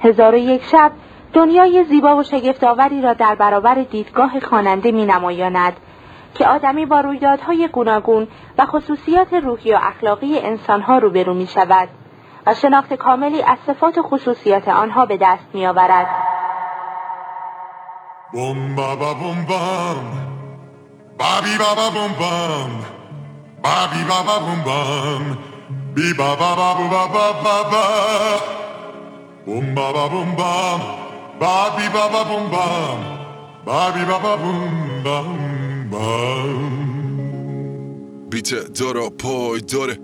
1001 شب دنیای زیبا و شگفت‌آوری را در برابر دیدگاه خواننده می‌نمایاند که آدمی با رویدادهای گوناگون و خصوصیات روحی و اخلاقی انسانها روبرو می‌شود و شناخت کاملی از صفات و خصوصیات آنها به دست می‌آورد. بوم بابا بوم بام بابی بابا بوم بام بابی بابا بوم بام بی بابا بابا بابا بابا بوم بابا بوم بام بابی بابا بوم بام بابی بابا بوم بام بام بیت دارا پای داره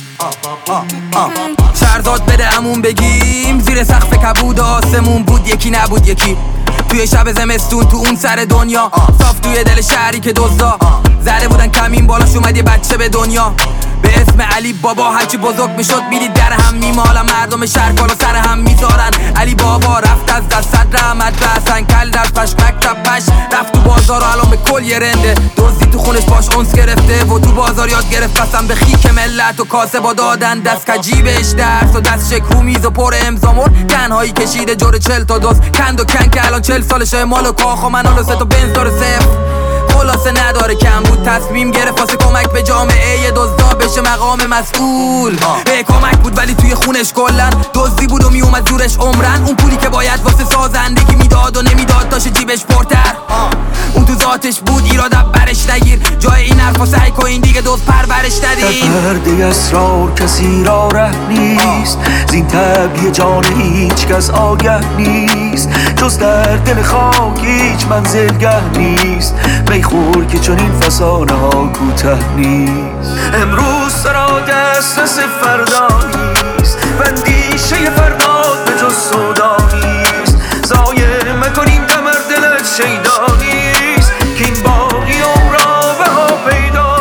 سرداد بده همون بگیم زیر سقف کبود آسمون بود یکی نبود یکی توی شب زمستون تو اون سر دنیا صاف توی دل شهری که دزدا زده بودن کمین بالاش اومد یه بچه به دنیا به اسم علی بابا هرچی بزرگ میشد میدید در هم میمالن مردم شهر بالا سر هم میذارن علی بابا رفت از دست صد رحمت بسن کل در پش مکتب پش رفت تو بازار و الان به کل یه رنده دزدی تو خونش باش اونس گرفته و تو بازار یاد گرفت قسم به خیک ملت و کاسه با دادن دست کجیبش درس و دست شکرو میز و پر امزامور تنهایی کشیده جور 40 تا دوز کند و کن که الان 40 سالشه مال و کاخ و منال و سه تا بنز داره صفر خلاصه نداره کم بود تصمیم گرفت واسه کمک به جامعه یه دزدا بشه مقام مسئول به کمک بود ولی توی خونش کلن دزدی بود و میومد زورش عمرن اون پولی که باید واسه سازندگی میداد و نمیداد داشت جیبش پرتر اون تو ذاتش بود ایراد برش نگیر جای این حرفا سعی کن دیگه دوست پرورش ندین پرده اسرار کسی را ره نیست زین طبیع جان هیچ کس آگه نیست جز در دل خاک هیچ منزلگه نیست میخور که چون این فسانه ها کوته نیست امروز سرا دسترس فردا نیست بندیشه فردا به جز سودا نیست ضایع مکنیم قمر دلت شیدا نیست که این باقی عمرا به ها پیدا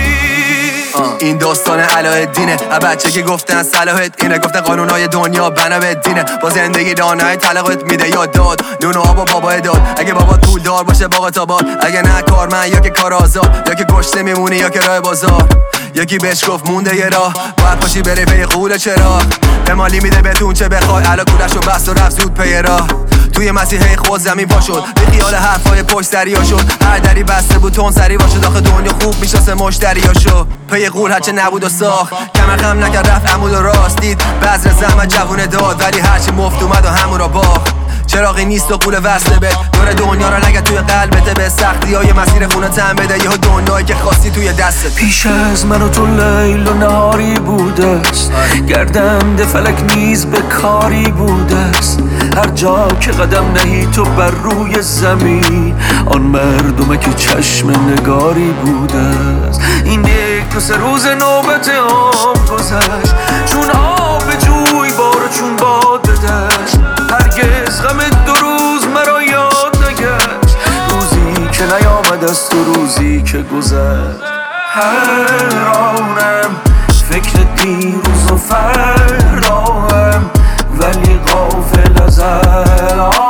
نیست این داستان علاءالدینه بچه که گفتن صلاحت اینه گفتن قانونای دنیا بنا به دینه با زندگی دانای طلاقت میده یا داد نون و آب و بابا داد اگه بابا پول دار باشه باقا تا باد اگه نه کارمند یا که کار آزاد یا که گشته میمونی یا که راه بازار یکی بهش گفت مونده یه راه باید پاشی بری پی قول چرا به مالی میده بهتون چه بخوای علا کولش و بست و رفت زود پی راه توی مسیح خود زمین پا شد به خیال حرفای پشت دریا شد هر دری بسته بود تون سری باشه داخل دنیا خوب میشناسه مشتریاشو پی قول هرچه نبود و ساخت کمر خم نکرد رفت عمود و راست دید بذر زحمت جوونه داد ولی هرچی مفت اومد و همون را باخت چراغی نیست و قول وصله بد دور دنیا را نگه توی قلبته به سختی های مسیر خونه تن بده یه دنیایی که خواستی توی دستت پیش از من و تو لیل و نهاری بوده است گردنده فلک نیز به کاری بوده است هر جا که قدم نهی تو بر روی زمین آن مردمه که چشم نگاری بوده است این یک دو سه روز نوبت هم گذشت چون آب جوی بار چون باد بدشت هرگز غم دو روز مرا یاد نگشت روزی که نیامد از تو روزی که گذشت حیرانم فکر دیروز و فرداهم ولی غافل از الانم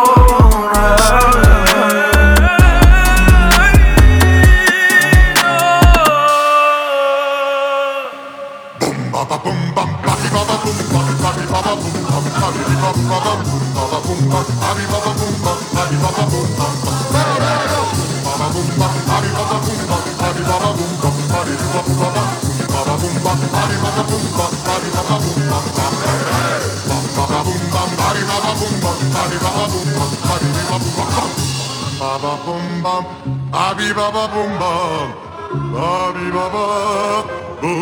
Baba boom bam, abi baba boom bam, abi baba boom.